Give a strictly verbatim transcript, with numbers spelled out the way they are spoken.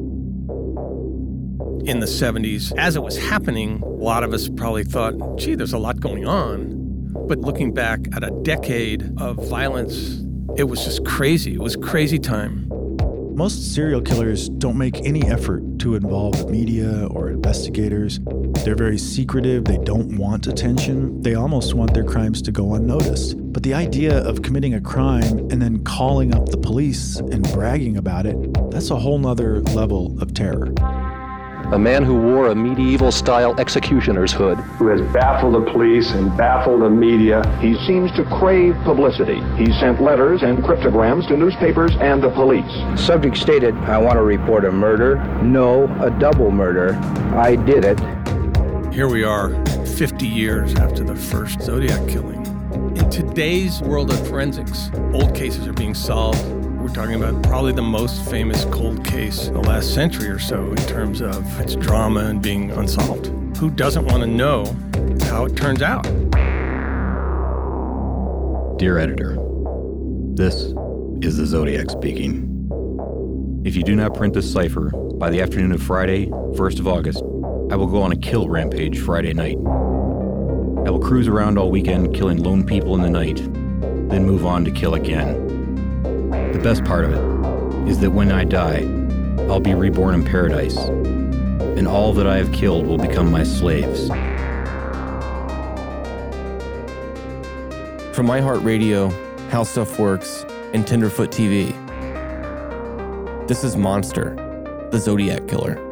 In the seventies, as it was happening, a lot of us probably thought, gee, there's a lot going on. But looking back at a decade of violence, it was just crazy. It was crazy time. Most serial killers don't make any effort to involve the media or investigators. They're very secretive. They don't want attention. They almost want their crimes to go unnoticed. But the idea of committing a crime and then calling up the police and bragging about it, that's a whole nother level of terror. A man who wore a medieval-style executioner's hood. Who has baffled the police and baffled the media. He seems to crave publicity. He sent letters and cryptograms to newspapers and the police. Subject stated, I want to report a murder. No, a double murder. I did it. Here we are, fifty years after the first Zodiac killing. In today's world of forensics, old cases are being solved. We're talking about probably the most famous cold case in the last century or so in terms of its drama and being unsolved. Who doesn't want to know how it turns out? Dear editor, this is the Zodiac speaking. If you do not print this cipher by the afternoon of Friday, first of August, I will go on a kill rampage Friday night. I will cruise around all weekend killing lone people in the night, then move on to kill again. The best part of it is that when I die, I'll be reborn in paradise, and all that I have killed will become my slaves. From iHeartRadio, How Stuff Works, and Tenderfoot T V, this is Monster, the Zodiac Killer.